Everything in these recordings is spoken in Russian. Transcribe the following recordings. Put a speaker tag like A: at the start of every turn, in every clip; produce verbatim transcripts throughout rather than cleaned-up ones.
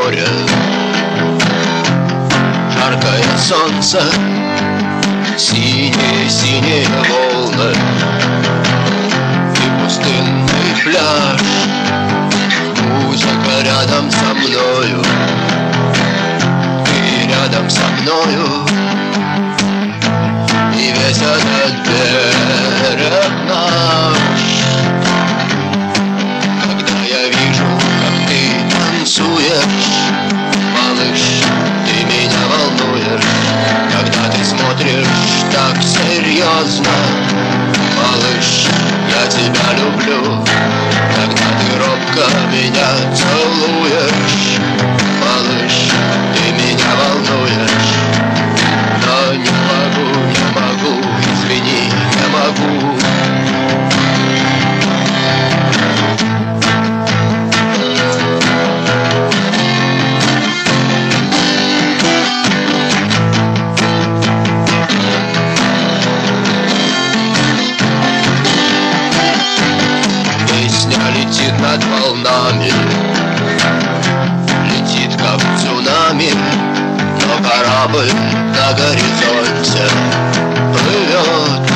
A: море, жаркое солнце, синие-синие волны и пустынный пляж. Музыка рядом со мною, ты рядом со мною, и весь этот берег наш. Когда я вижу, как ты танцуешь, малыш, ты меня волнуешь. Когда ты смотришь так серьезно, малыш, я тебя люблю. Когда ты робко меня целуешь, малыш, ты меня волнуешь. Но не могу, не могу, извини, не могу. Песня летит над волнами, летит как цунами, но корабль на горизонте плывет.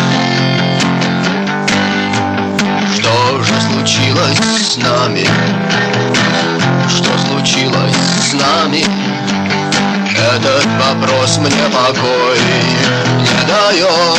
A: Что же случилось с нами? Что случилось с нами? Этот вопрос мне покой не дает.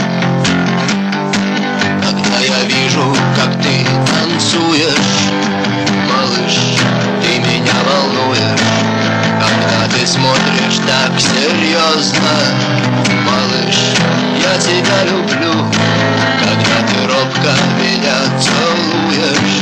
A: Когда я вижу, как ты танцуешь, малыш, ты меня волнуешь. Когда ты смотришь так серьезно, малыш, я тебя люблю. Когда ты робко меня целуешь,